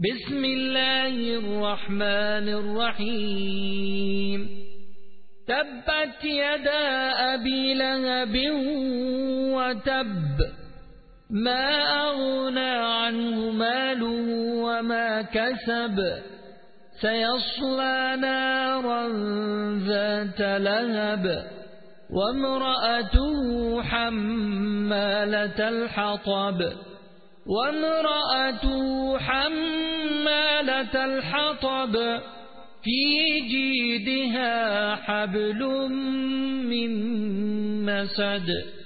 بسم الله الرحمن الرحيم تبت يدا أبي لهب وتب ما أغنى عنه ماله وما كسب سيصلى نارا ذات لهب وامرأته حمالة الحطب في جيدها حبل من مسد